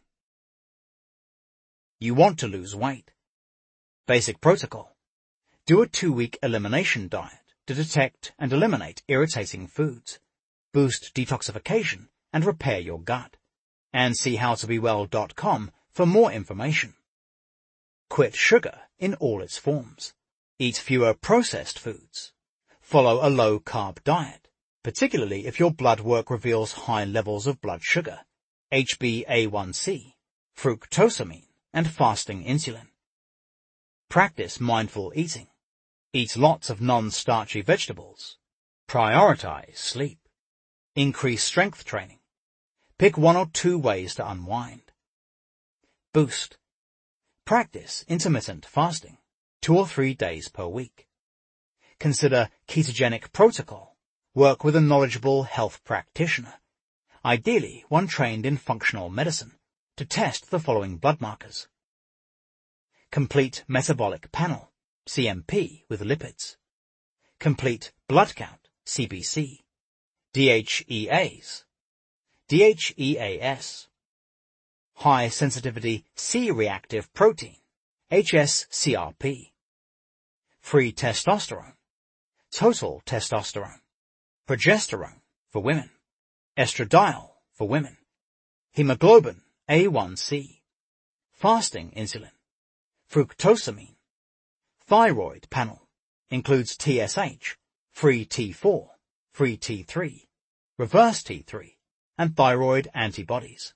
You want to lose weight. Basic protocol. Do a 2-week elimination diet to detect and eliminate irritating foods, boost detoxification, and repair your gut. And see howtobewell.com for more information. Quit sugar in all its forms. Eat fewer processed foods. Follow a low-carb diet, particularly if your blood work reveals high levels of blood sugar, HbA1c, fructosamine, and fasting insulin. Practice mindful eating. Eat lots of non-starchy vegetables. Prioritize sleep. Increase strength training. Pick 1 or 2 ways to unwind. Boost. Practice intermittent fasting, 2 or 3 days per week. Consider ketogenic protocol. Work with a knowledgeable health practitioner, ideally one trained in functional medicine, to test the following blood markers. Complete metabolic panel, CMP with lipids. Complete blood count, CBC. DHEAs. DHEAS. High sensitivity C-reactive protein, HSCRP. Free testosterone. Total testosterone. Progesterone for women. Estradiol for women. Hemoglobin A1c. Fasting insulin. Fructosamine. Thyroid panel. Includes TSH, free T4, free T3, reverse T3, and thyroid antibodies.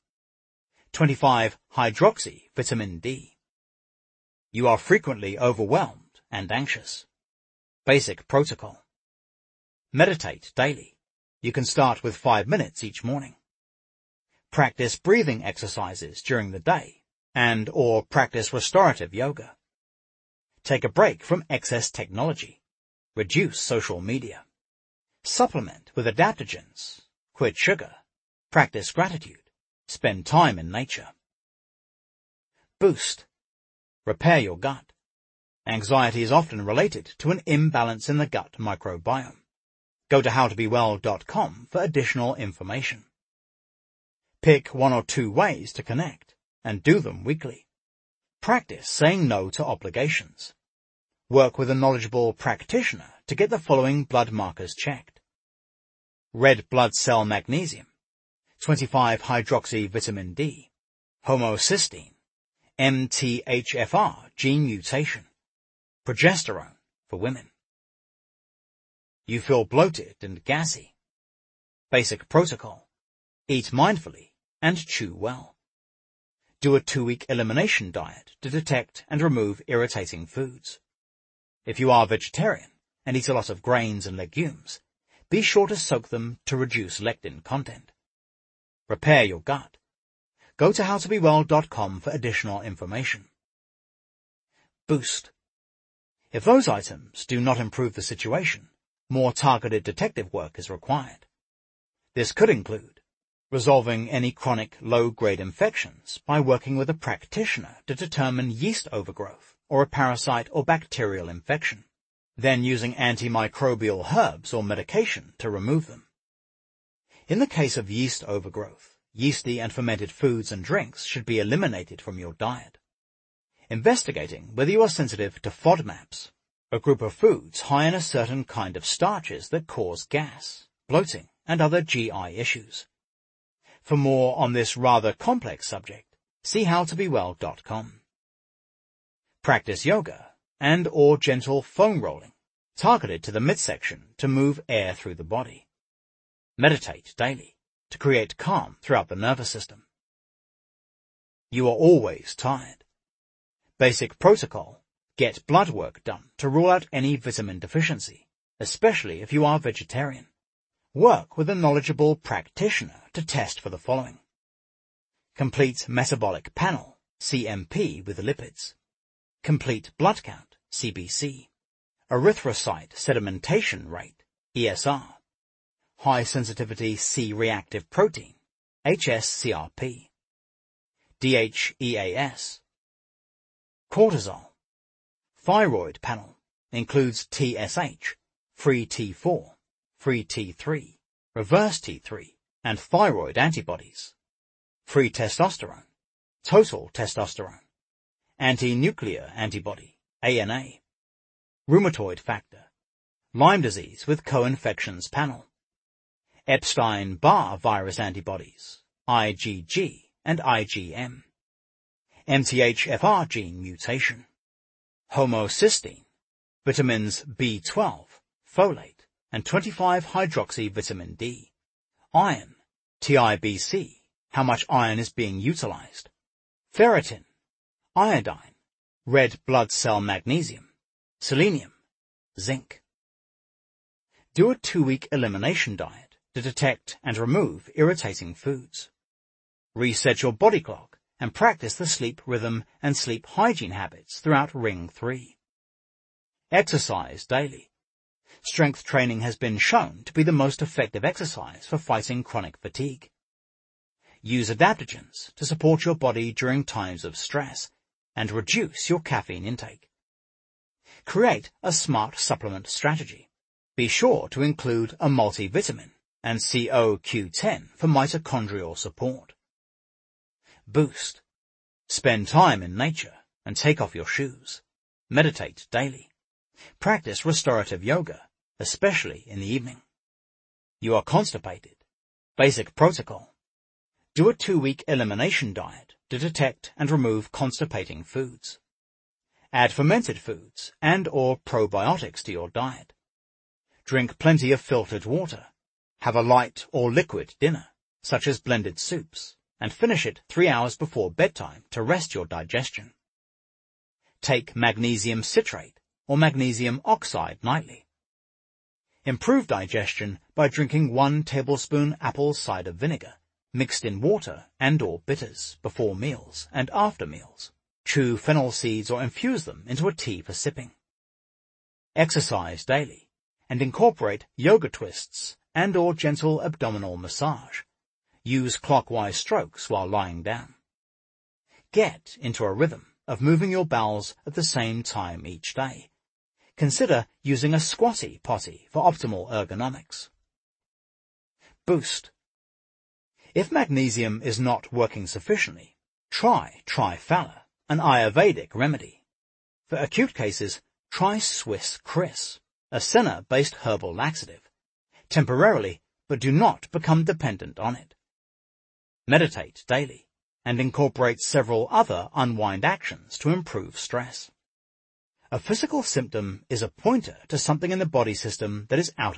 25-hydroxy vitamin D. You are frequently overwhelmed and anxious. Basic protocol. Meditate daily. You can start with 5 minutes each morning. Practice breathing exercises during the day or practice restorative yoga. Take a break from excess technology. Reduce social media. Supplement with adaptogens. Quit sugar. Practice gratitude. Spend time in nature. Boost. Repair your gut. Anxiety is often related to an imbalance in the gut microbiome. Go to howtobewell.com for additional information. Pick 1 or 2 ways to connect, and do them weekly. Practice saying no to obligations. Work with a knowledgeable practitioner to get the following blood markers checked. Red blood cell magnesium. 25-hydroxyvitamin D, homocysteine, MTHFR gene mutation, progesterone for women. You feel bloated and gassy. Basic protocol: eat mindfully and chew well. Do a 2-week elimination diet to detect and remove irritating foods. If you are vegetarian and eat a lot of grains and legumes, be sure to soak them to reduce lectin content. Repair your gut. Go to howtobewell.com for additional information. Boost. If those items do not improve the situation, more targeted detective work is required. This could include resolving any chronic low-grade infections by working with a practitioner to determine yeast overgrowth or a parasite or bacterial infection, then using antimicrobial herbs or medication to remove them. In the case of yeast overgrowth, yeasty and fermented foods and drinks should be eliminated from your diet. Investigating whether you are sensitive to FODMAPs, a group of foods high in a certain kind of starches that cause gas, bloating, and other GI issues. For more on this rather complex subject, see howtobewell.com. Practice yoga and/or gentle foam rolling, targeted to the midsection to move air through the body. Meditate daily to create calm throughout the nervous system. You are always tired. Basic protocol: get blood work done to rule out any vitamin deficiency, especially if you are vegetarian. Work with a knowledgeable practitioner to test for the following: complete metabolic panel, CMP with lipids, complete blood count, CBC, erythrocyte sedimentation rate, ESR, high sensitivity C-reactive protein, HSCRP, DHEAS, cortisol. Thyroid panel includes TSH, free T4, free T3, reverse T3, and thyroid antibodies. Free testosterone, total testosterone, anti-nuclear antibody, ANA, rheumatoid factor, Lyme disease with co-infections panel, Epstein-Barr virus antibodies, IgG and IgM, MTHFR gene mutation, homocysteine, vitamins B12, folate, and 25-hydroxyvitamin D, iron, TIBC, how much iron is being utilized, ferritin, iodine, red blood cell magnesium, selenium, zinc. Do a 2-week elimination diet to detect and remove irritating foods. Reset your body clock and practice the sleep rhythm and sleep hygiene habits throughout Ring 3. Exercise daily. Strength training has been shown to be the most effective exercise for fighting chronic fatigue. Use adaptogens to support your body during times of stress and reduce your caffeine intake. Create a smart supplement strategy. Be sure to include a multivitamin and CoQ10 for mitochondrial support. Boost. Spend time in nature and take off your shoes. Meditate daily. Practice restorative yoga, especially in the evening. You are constipated. Basic protocol: do a 2-week elimination diet to detect and remove constipating foods. Add fermented foods and/or probiotics to your diet. Drink plenty of filtered water. Have a light or liquid dinner, such as blended soups, and finish it 3 hours before bedtime to rest your digestion. Take magnesium citrate or magnesium oxide nightly. Improve digestion by drinking 1 tablespoon apple cider vinegar mixed in water and/or bitters before meals and after meals. Chew fennel seeds or infuse them into a tea for sipping. Exercise daily and incorporate yoga twists and/or gentle abdominal massage. Use clockwise strokes while lying down. Get into a rhythm of moving your bowels at the same time each day. Consider using a squatty potty for optimal ergonomics. Boost. If magnesium is not working sufficiently, try Triphala, an Ayurvedic remedy. For acute cases, try Swiss Chris, a senna-based herbal laxative. Temporarily, but do not become dependent on it. Meditate daily and incorporate several other unwind actions to improve stress. A physical symptom is a pointer to something in the body system that is out